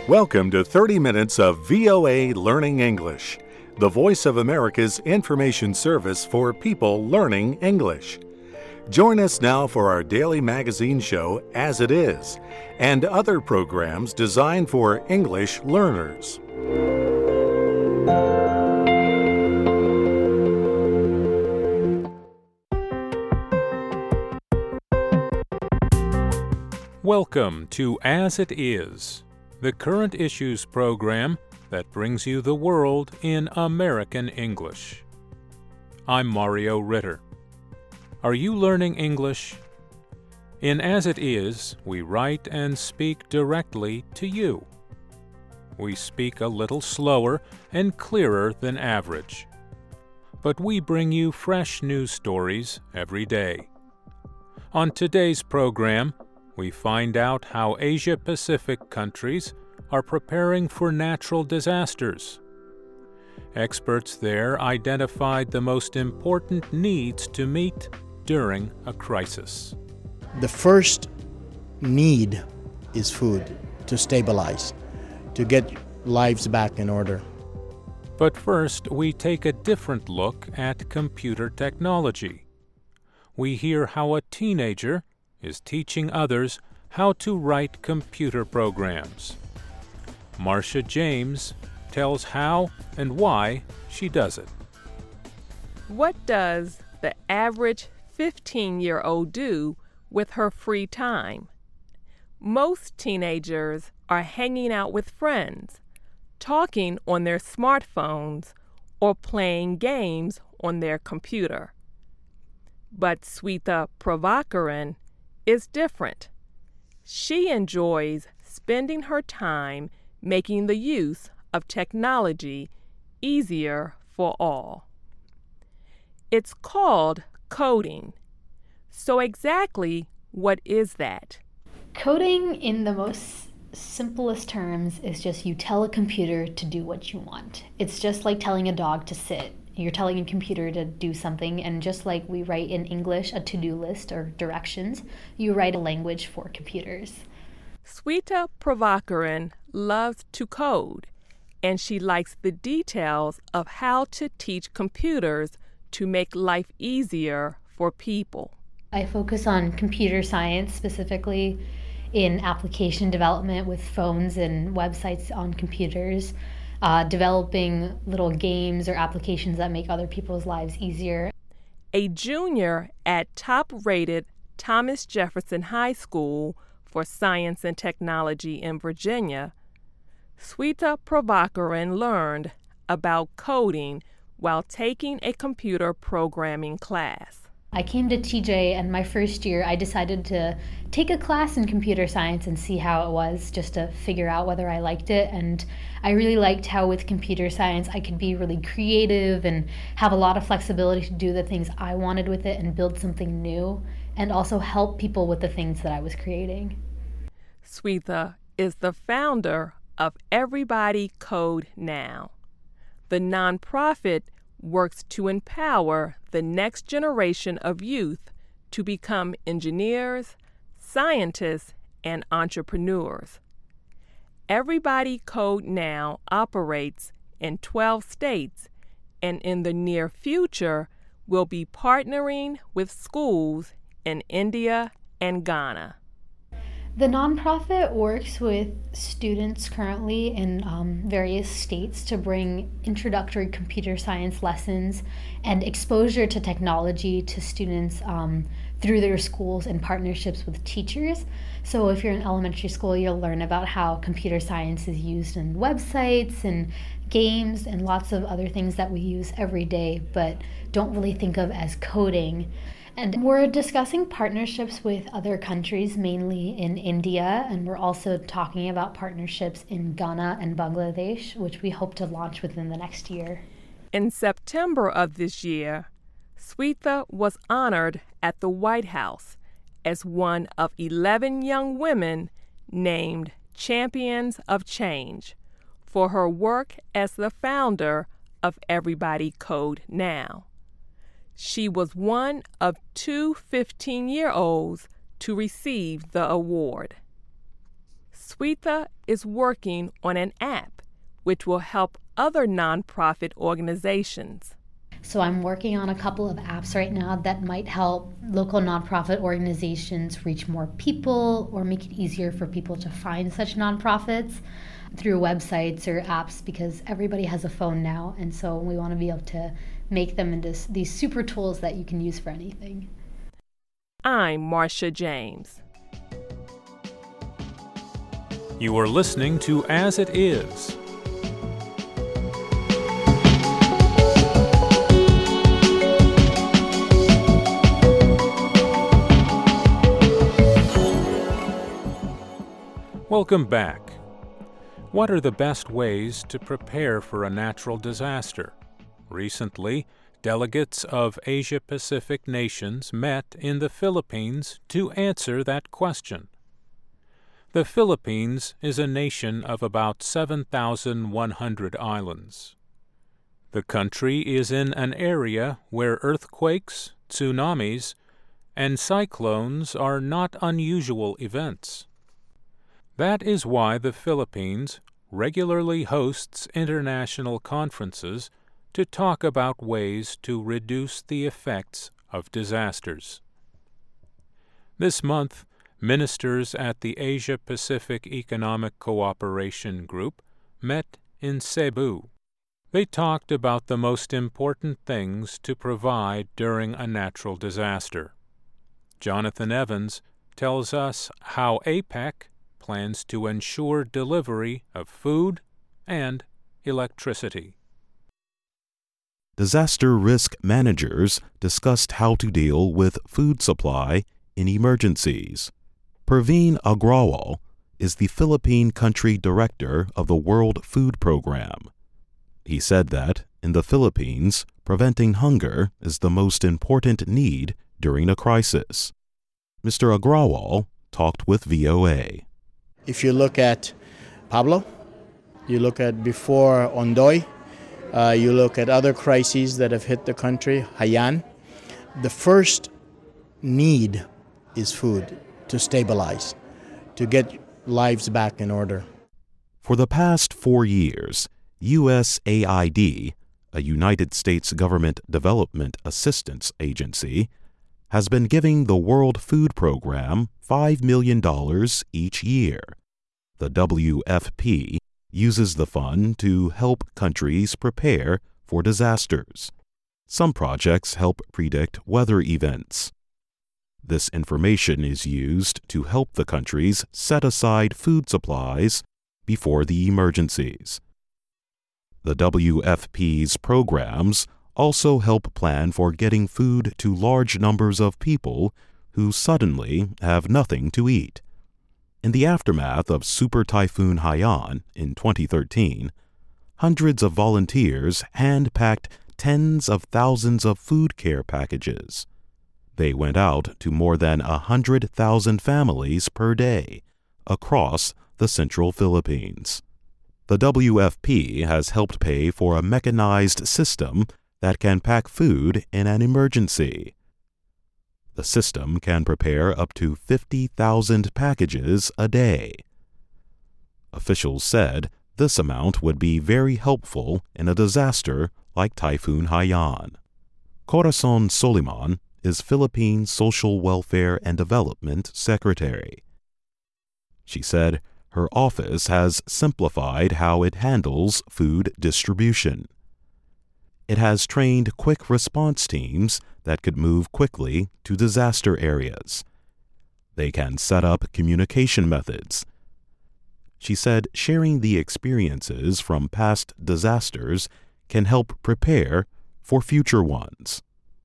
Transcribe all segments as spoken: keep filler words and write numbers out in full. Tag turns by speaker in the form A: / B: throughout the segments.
A: Welcome to thirty minutes of V O A Learning English, the voice of America's information service for people learning English. Join us now for our daily magazine show, As It Is, and other programs designed for English learners.
B: Welcome to As It Is, the current issues program that brings you the world in American English. I'm Mario Ritter. Are you learning English? In As It Is, we write and speak directly to you. We speak a little slower and clearer than average, but we bring you fresh news stories every day. On today's program, we find out how Asia-Pacific countries are preparing for natural disasters. Experts there identified the most important needs to meet during a crisis.
C: The first need is food to stabilize, to get lives back in order.
B: But first, we take a different look at computer technology. We hear how a teenager is teaching others how to write computer programs. Marcia James tells how and why she does it.
D: What does the average fifteen-year-old do with her free time? Most teenagers are hanging out with friends, talking on their smartphones, or playing games on their computer. But Swetha Prabhakaran is different. She enjoys spending her time making the use of technology easier for all. It's called coding. So exactly what is that?
E: Coding, in the most simplest terms, is just you tell a computer to do what you want. It's just like telling a dog to sit. You're telling a computer to do something, and just like we write in English a to-do list or directions, you write a language for computers.
D: Swetha Prabhakaran loves to code, and she likes the details of how to teach computers to make life easier for people.
E: I focus on computer science, specifically in application development with phones and websites on computers, uh, developing little games or applications that make other people's lives easier.
D: A junior at top-rated Thomas Jefferson High School for Science and Technology in Virginia, Swetha Prabhakaran learned about coding while taking a computer programming class.
E: I came to T J, and my first year I decided to take a class in computer science and see how it was, just to figure out whether I liked it. And I really liked how with computer science I could be really creative and have a lot of flexibility to do the things I wanted with it and build something new, and also help people with the things that I was creating.
D: Swetha is the founder of Everybody Code Now. The nonprofit works to empower the next generation of youth to become engineers, scientists, and entrepreneurs. Everybody Code Now operates in twelve states, and in the near future will be partnering with schools in India and Ghana.
E: The nonprofit works with students currently in um, various states to bring introductory computer science lessons and exposure to technology to students um, through their schools and partnerships with teachers. So if you're in elementary school, you'll learn about how computer science is used in websites and games and lots of other things that we use every day but don't really think of as coding. And we're discussing partnerships with other countries, mainly in India, and we're also talking about partnerships in Ghana and Bangladesh, which we hope to launch within the next year.
D: In September of this year, Swetha was honored at the White House as one of eleven young women named Champions of Change for her work as the founder of Everybody Code Now. She was one of two fifteen-year-olds to receive the award. Swetha is working on an app which will help other nonprofit organizations.
E: So I'm working on a couple of apps right now that might help local nonprofit organizations reach more people or make it easier for people to find such nonprofits through websites or apps, because everybody has a phone now, and so we want to be able to make them into these super tools that you can use for anything.
D: I'm Marcia James.
B: You are listening to As It Is. Welcome back. What are the best ways to prepare for a natural disaster? Recently, delegates of Asia-Pacific nations met in the Philippines to answer that question. The Philippines is a nation of about seven thousand one hundred islands. The country is in an area where earthquakes, tsunamis, and cyclones are not unusual events. That is why the Philippines regularly hosts international conferences to talk about ways to reduce the effects of disasters. This month, ministers at the Asia-Pacific Economic Cooperation Group met in Cebu. They talked about the most important things to provide during a natural disaster. Jonathan Evans tells us how APEC plans to ensure delivery of food and electricity.
F: Disaster risk managers discussed how to deal with food supply in emergencies. Praveen Agrawal is the Philippine country director of the World Food Program. He said that, in the Philippines, preventing hunger is the most important need during a crisis. Mister Agrawal talked with V O A.
C: If you look at Pablo, you look at before Ondoy, uh, you look at other crises that have hit the country, Haiyan, the first need is food to stabilize, to get lives back in order.
F: For the past four years, U S A I D, a United States Government Development Assistance Agency, has been giving the World Food Program five million dollars each year. The W F P uses the fund to help countries prepare for disasters. Some projects help predict weather events. This information is used to help the countries set aside food supplies before the emergencies. The W F P's programs also help plan for getting food to large numbers of people who suddenly have nothing to eat. In the aftermath of Super Typhoon Haiyan in twenty thirteen, hundreds of volunteers hand-packed tens of thousands of food care packages. They went out to more than one hundred thousand families per day across the central Philippines. The W F P has helped pay for a mechanized system that can pack food in an emergency. The system can prepare up to fifty thousand packages a day. Officials said this amount would be very helpful in a disaster like Typhoon Haiyan. Corazon Soliman is Philippine Social Welfare and Development Secretary. She said her office has simplified how it handles food distribution. It has trained quick response teams that could move quickly to disaster areas. They can set up communication methods. She said sharing the experiences from past disasters can help prepare for future ones.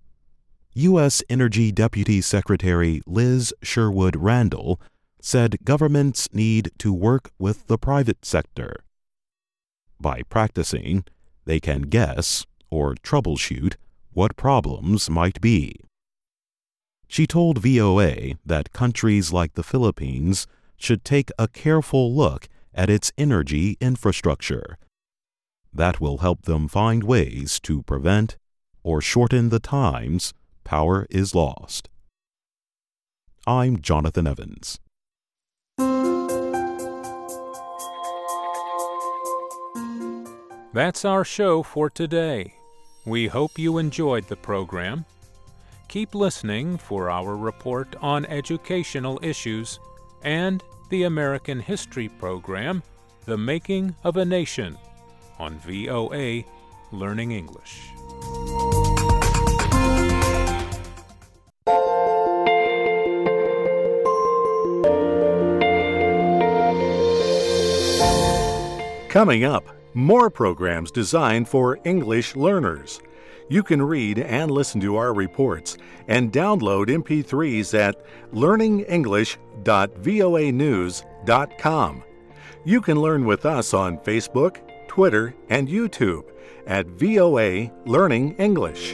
F: U S Energy Deputy Secretary Liz Sherwood Randall said governments need to work with the private sector. By practicing, they can guess or troubleshoot what problems might be. She told V O A that countries like the Philippines should take a careful look at its energy infrastructure. That will help them find ways to prevent or shorten the times power is lost. I'm Jonathan Evans.
B: That's our show for today. We hope you enjoyed the program. Keep listening for our report on educational issues and the American History program, The Making of a Nation, on V O A Learning English.
A: Coming up, more programs designed for English learners. You can read and listen to our reports and download M P threes at learning english dot voa news dot com. You can learn with us on Facebook, Twitter, and YouTube at V O A Learning English.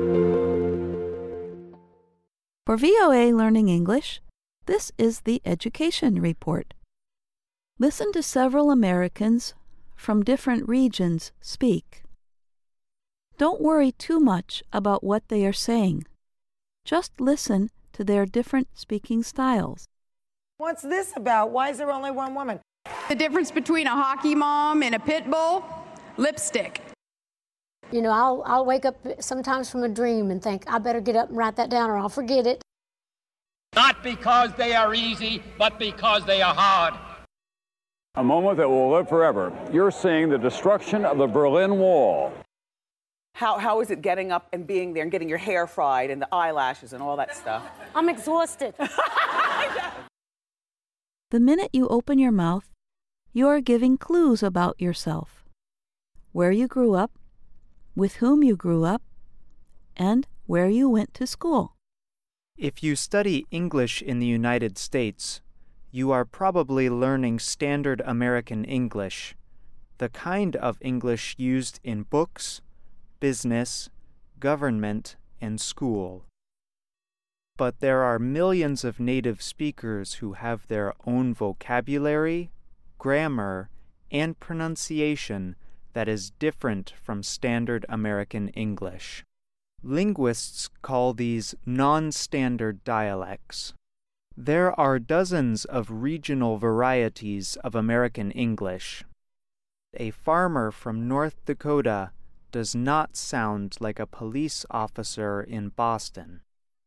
G: For V O A Learning English, this is the Education Report. Listen to several Americans from different regions speak. Don't worry too much about what they are saying. Just listen to their different speaking styles.
H: What's this about? Why is there only one woman?
I: The difference between a hockey mom and a pit bull? Lipstick.
J: You know, I'll, I'll wake up sometimes from a dream and think, I better get up and write that down or I'll forget it.
K: Not because they are easy, but because they are hard.
L: A moment that will live forever. You're seeing the destruction of the Berlin Wall.
H: How, how is it getting up and being there and getting your hair fried and the eyelashes and all that stuff?
J: I'm exhausted.
G: The minute you open your mouth, you are giving clues about yourself. Where you grew up, with whom you grew up, and where you went to school.
M: If you study English in the United States, you are probably learning standard American English, the kind of English used in books, business, government, and school. But there are millions of native speakers who have their own vocabulary, grammar, and pronunciation that is different from standard American English. Linguists call these non-standard dialects. There are dozens of regional varieties of American English. A farmer from North Dakota does not sound like a police officer in Boston.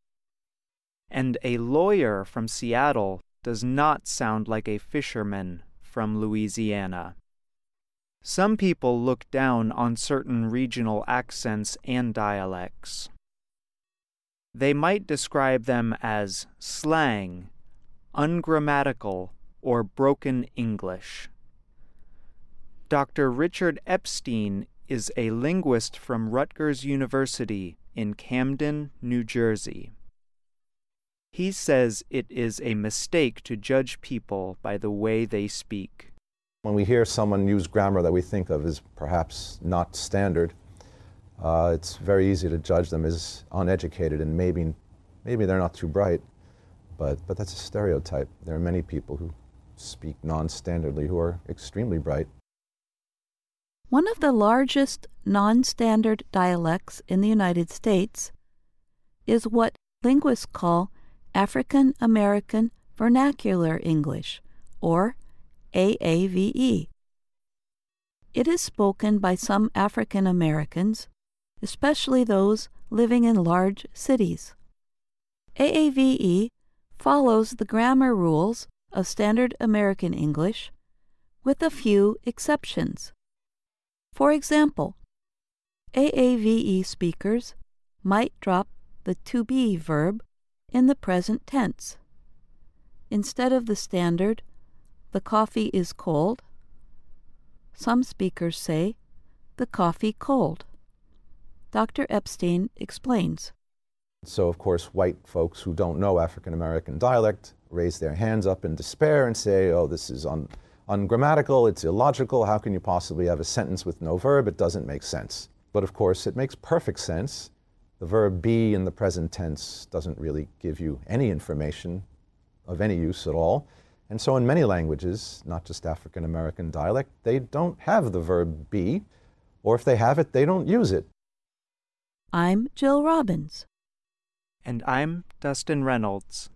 M: And a lawyer from Seattle does not sound like a fisherman from Louisiana. Some people look down on certain regional accents and dialects. They might describe them as slang, ungrammatical, or broken English. Doctor Richard Epstein is a linguist from Rutgers University in Camden, New Jersey. He says it is a mistake to judge people by the way they speak.
N: When we hear someone use grammar that we think of as perhaps not standard, uh, it's very easy to judge them as uneducated, and maybe, maybe they're not too bright, but, but that's a stereotype. There are many people who speak non-standardly who are extremely bright.
G: One of the largest non-standard dialects in the United States is what linguists call African American Vernacular English, or A A V E. It is spoken by some African Americans, especially those living in large cities. A A V E follows the grammar rules of standard American English, with a few exceptions. For example, A A V E speakers might drop the to be verb in the present tense. Instead of the standard, the coffee is cold, some speakers say, the coffee cold. Doctor Epstein explains.
N: So, of course, white folks who don't know African American dialect raise their hands up in despair and say, oh, this is un- ungrammatical, it's illogical, how can you possibly have a sentence with no verb? It doesn't make sense. But of course, it makes perfect sense. The verb be in the present tense doesn't really give you any information of any use at all. And so in many languages, not just African American dialect, they don't have the verb be, or if they have it, they don't use it.
G: I'm Jill Robbins.
M: And I'm Dustin Reynolds.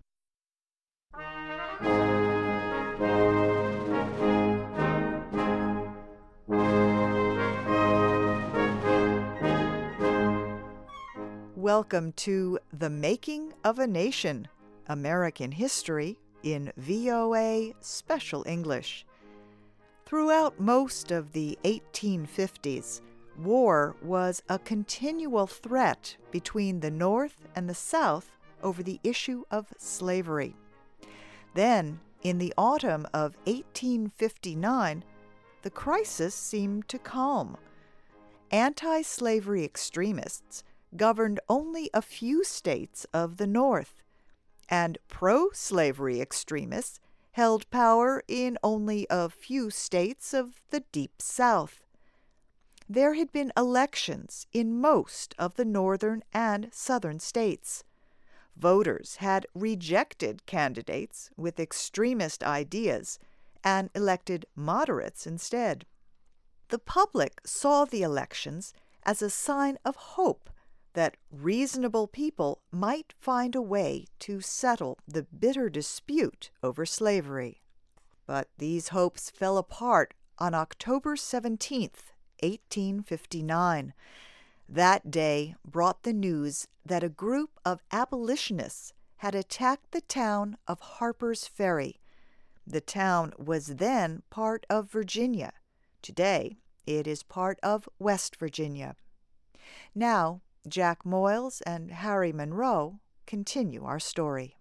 O: Welcome to The Making of a Nation, American History in V O A Special English. Throughout most of the eighteen fifties, war was a continual threat between the North and the South over the issue of slavery. Then, in the autumn of eighteen fifty-nine, the crisis seemed to calm. Anti-slavery extremists governed only a few states of the North, and pro-slavery extremists held power in only a few states of the Deep South. There had been elections in most of the northern and southern states. Voters had rejected candidates with extremist ideas and elected moderates instead. The public saw the elections as a sign of hope that reasonable people might find a way to settle the bitter dispute over slavery. But these hopes fell apart on October seventeenth, eighteen fifty-nine. That day brought the news that a group of abolitionists had attacked the town of Harper's Ferry. The town was then part of Virginia. Today, it is part of West Virginia. Now, Jack Moyles and Harry Monroe continue our story.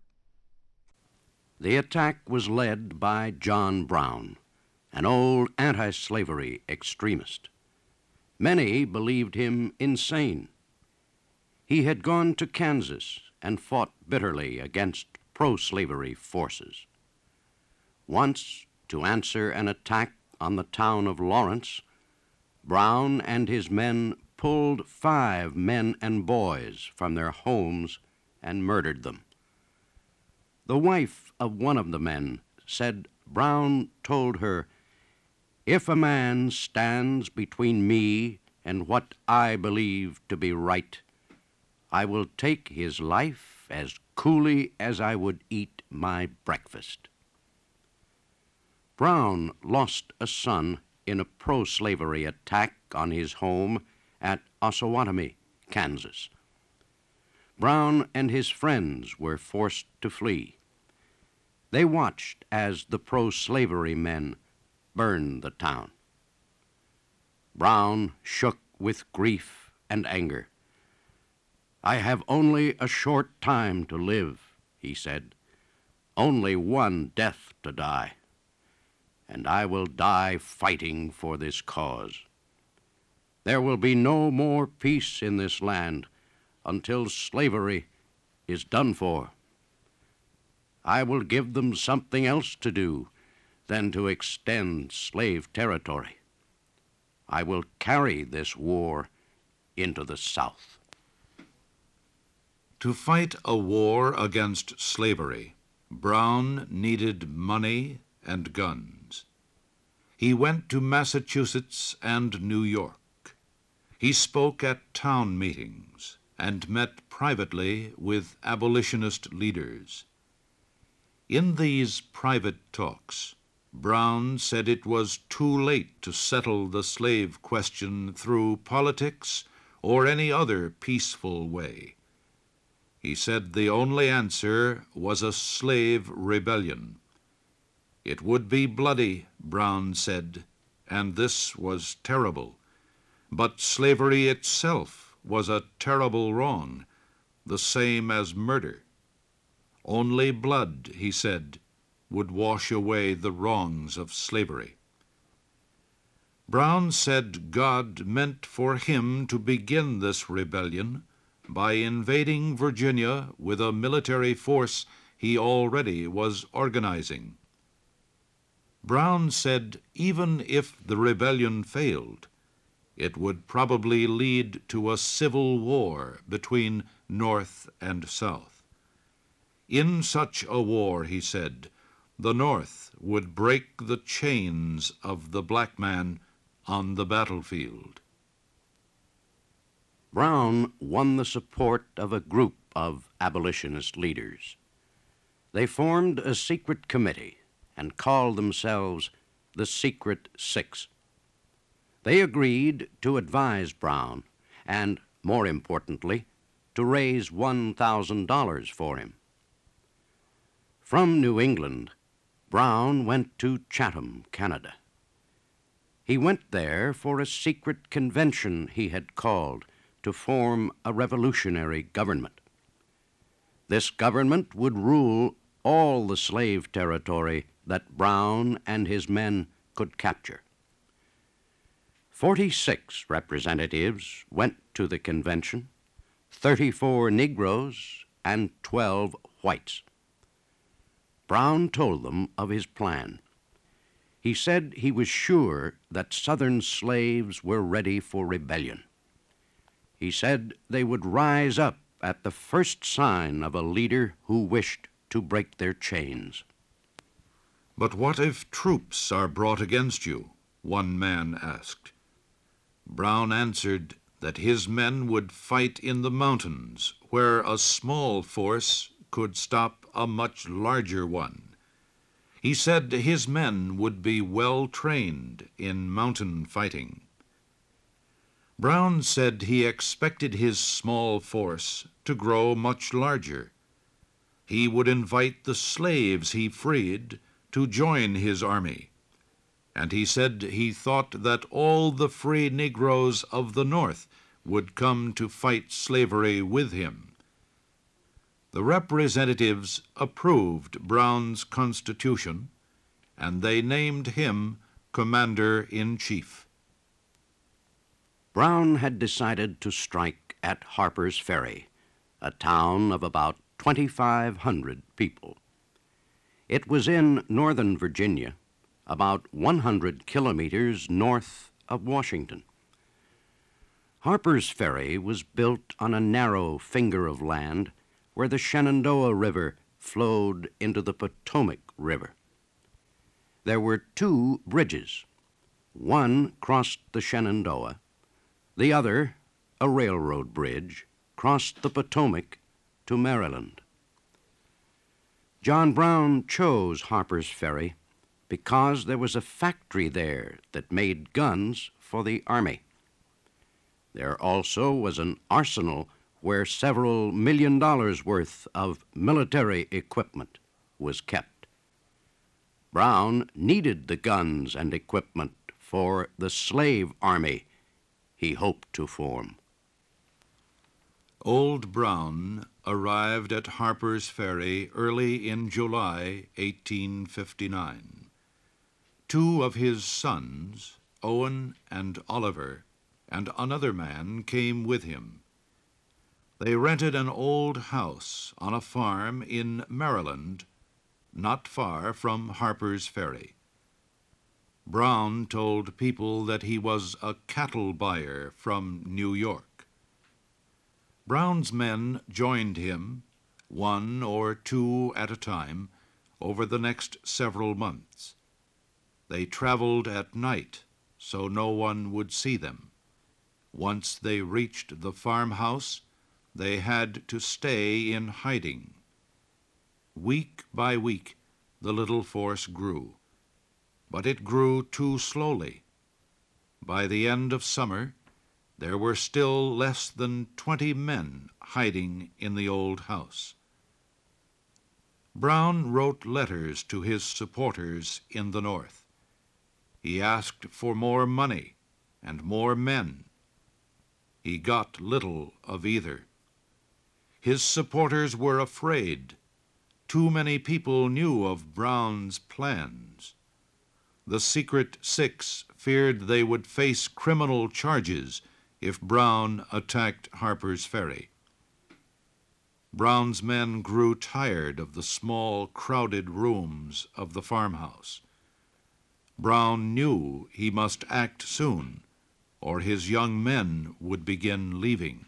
P: The attack was led by John Brown, an old anti-slavery extremist. Many believed him insane. He had gone to Kansas and fought bitterly against pro-slavery forces. Once, to answer an attack on the town of Lawrence, Brown and his men pulled five men and boys from their homes and murdered them. The wife of one of the men said Brown told her, "If a man stands between me and what I believe to be right, I will take his life as coolly as I would eat my breakfast." Brown lost a son in a pro-slavery attack on his home at Osawatomie, Kansas. Brown and his friends were forced to flee. They watched as the pro-slavery men burned the town. Brown shook with grief and anger. "I have only a short time to live," he said, "only one death to die, and I will die fighting for this cause. There will be no more peace in this land until slavery is done for. I will give them something else to do than to extend slave territory. I will carry this war into the South."
Q: To fight a war against slavery, Brown needed money and guns. He went to Massachusetts and New York. He spoke at town meetings and met privately with abolitionist leaders. In these private talks, Brown said it was too late to settle the slave question through politics or any other peaceful way. He said the only answer was a slave rebellion. It would be bloody, Brown said, and this was terrible. But slavery itself was a terrible wrong, the same as murder. Only blood, he said, would wash away the wrongs of slavery. Brown said God meant for him to begin this rebellion by invading Virginia with a military force he already was organizing. Brown said even if the rebellion failed, it would probably lead to a civil war between North and South. In such a war, he said, the North would break the chains of the black man on the battlefield.
P: Brown won the support of a group of abolitionist leaders. They formed a secret committee and called themselves the Secret Six. They agreed to advise Brown and, more importantly, to raise one thousand dollars for him. From New England, Brown went to Chatham, Canada. He went there for a secret convention he had called to form a revolutionary government. This government would rule all the slave territory that Brown and his men could capture. Forty-six representatives went to the convention, thirty-four Negroes and twelve whites. Brown told them of his plan. He said he was sure that Southern slaves were ready for rebellion. He said they would rise up at the first sign of a leader who wished to break their chains.
Q: "But what if troops are brought against you?" one man asked. Brown answered that his men would fight in the mountains, where a small force could stop a much larger one. He said his men would be well trained in mountain fighting. Brown said he expected his small force to grow much larger. He would invite the slaves he freed to join his army, and he said he thought that all the free Negroes of the North would come to fight slavery with him. The representatives approved Brown's constitution, and they named him commander-in-chief.
P: Brown had decided to strike at Harper's Ferry, a town of about twenty-five hundred people. It was in northern Virginia, about one hundred kilometers north of Washington. Harper's Ferry was built on a narrow finger of land where the Shenandoah River flowed into the Potomac River. There were two bridges. One crossed the Shenandoah. The other, a railroad bridge, crossed the Potomac to Maryland. John Brown chose Harper's Ferry because there was a factory there that made guns for the Army. There also was an arsenal where several million dollars worth of military equipment was kept. Brown needed the guns and equipment for the slave army he hoped to form.
Q: Old Brown arrived at Harper's Ferry early in July eighteen fifty-nine. Two of his sons, Owen and Oliver, and another man came with him. They rented an old house on a farm in Maryland, not far from Harper's Ferry. Brown told people that he was a cattle buyer from New York. Brown's men joined him, one or two at a time, over the next several months. They traveled at night, so no one would see them. Once they reached the farmhouse, they had to stay in hiding. Week by week, the little force grew, but it grew too slowly. By the end of summer, there were still less than twenty men hiding in the old house. Brown wrote letters to his supporters in the North. He asked for more money and more men. He got little of either. His supporters were afraid. Too many people knew of Brown's plans. The Secret Six feared they would face criminal charges if Brown attacked Harper's Ferry. Brown's men grew tired of the small, crowded rooms of the farmhouse. Brown knew he must act soon, or his young men would begin leaving.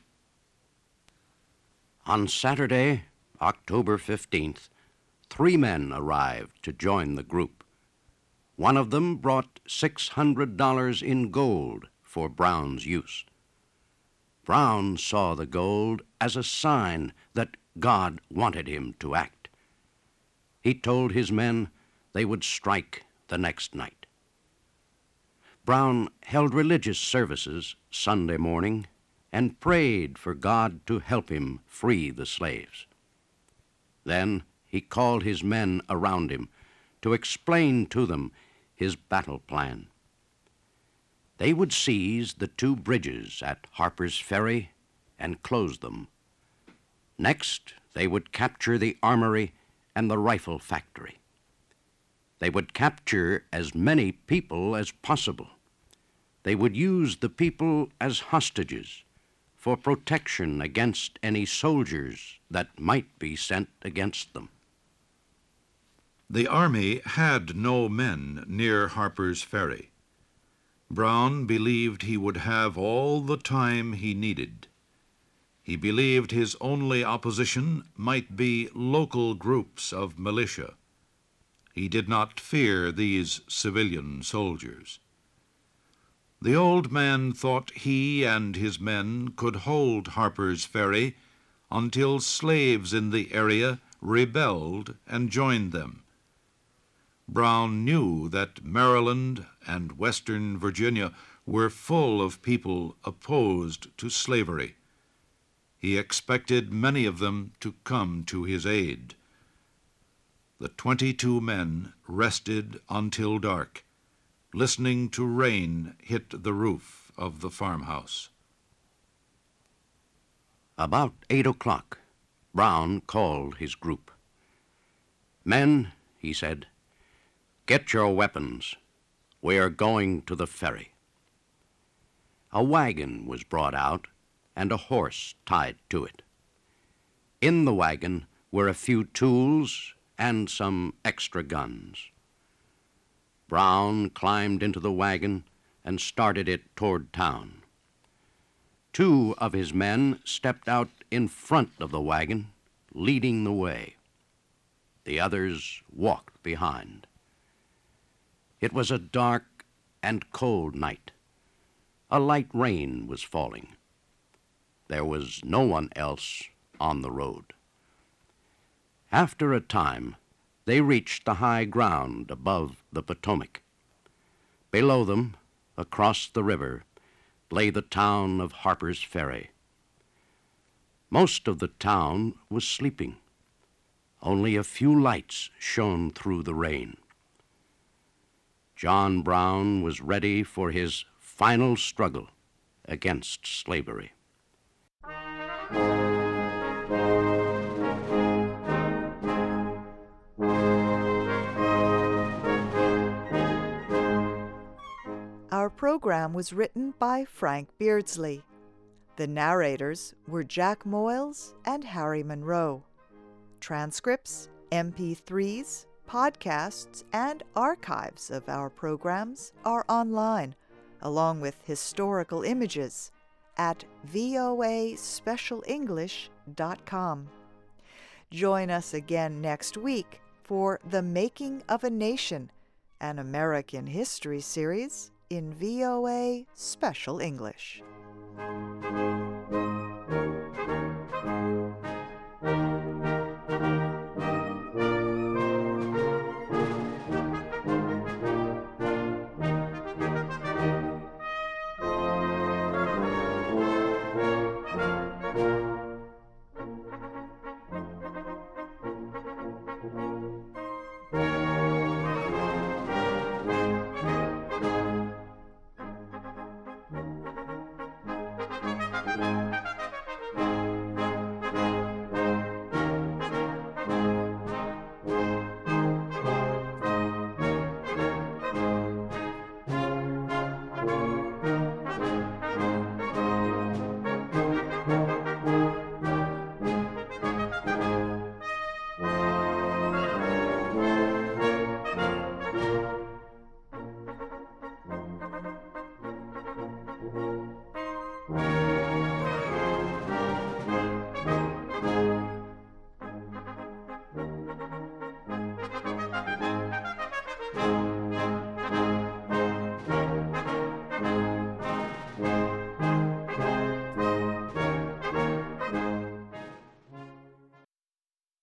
P: On Saturday, October fifteenth, three men arrived to join the group. One of them brought six hundred dollars in gold for Brown's use. Brown saw the gold as a sign that God wanted him to act. He told his men they would strike the next night. Brown held religious services Sunday morning and prayed for God to help him free the slaves. Then he called his men around him to explain to them his battle plan. They would seize the two bridges at Harper's Ferry and close them. Next, they would capture the armory and the rifle factory. They would capture as many people as possible. They would use the people as hostages for protection against any soldiers that might be sent against them.
Q: The army had no men near Harper's Ferry. Brown believed he would have all the time he needed. He believed his only opposition might be local groups of militia. He did not fear these civilian soldiers. The old man thought he and his men could hold Harper's Ferry until slaves in the area rebelled and joined them. Brown knew that Maryland and Western Virginia were full of people opposed to slavery. He expected many of them to come to his aid. The twenty-two men rested until dark, listening to rain hit the roof of the farmhouse.
P: About eight o'clock, Brown called his group. "Men," he said, "get your weapons. We are going to the ferry." A wagon was brought out and a horse tied to it. In the wagon were a few tools and some extra guns. Brown climbed into the wagon and started it toward town. Two of his men stepped out in front of the wagon, leading the way. The others walked behind. It was a dark and cold night. A light rain was falling. There was no one else on the road. After a time, they reached the high ground above the Potomac. Below them, across the river, lay the town of Harper's Ferry. Most of the town was sleeping. Only a few lights shone through the rain. John Brown was ready for his final struggle against slavery.
O: Our program was written by Frank Beardsley. The narrators were Jack Moyles and Harry Monroe. Transcripts, M P threes, podcasts, and archives of our programs are online, along with historical images, at v o a special english dot com. Join us again next week for The Making of a Nation, an American history series in V O A Special English.